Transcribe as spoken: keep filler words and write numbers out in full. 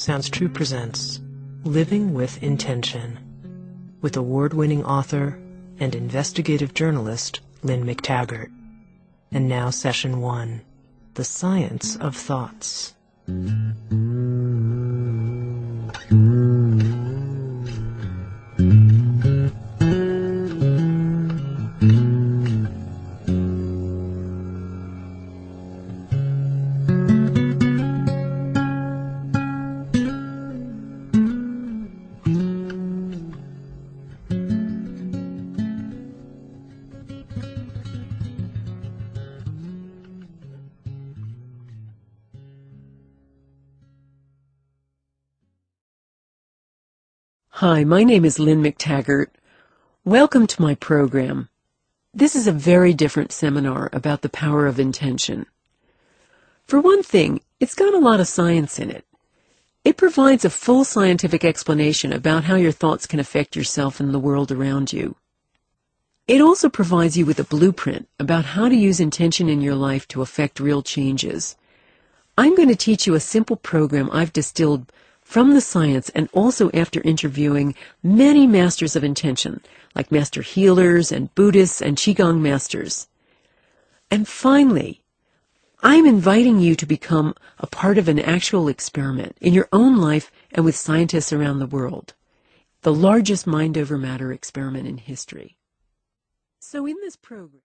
Sounds True presents Living with Intention with award-winning author and investigative journalist Lynne McTaggart. And now Session one, The Science of Thoughts. Hi, my name is Lynne McTaggart. Welcome to my program. This is a very different seminar about the power of intention. For one thing, it's got a lot of science in it. It provides a full scientific explanation about how your thoughts can affect yourself and the world around you. It also provides you with a blueprint about how to use intention in your life to affect real changes. I'm going to teach you a simple program I've distilled from the science and also after interviewing many masters of intention, like master healers and Buddhists and Qigong masters. And finally, I'm inviting you to become a part of an actual experiment in your own life and with scientists around the world, the largest mind over matter experiment in history. So in this program,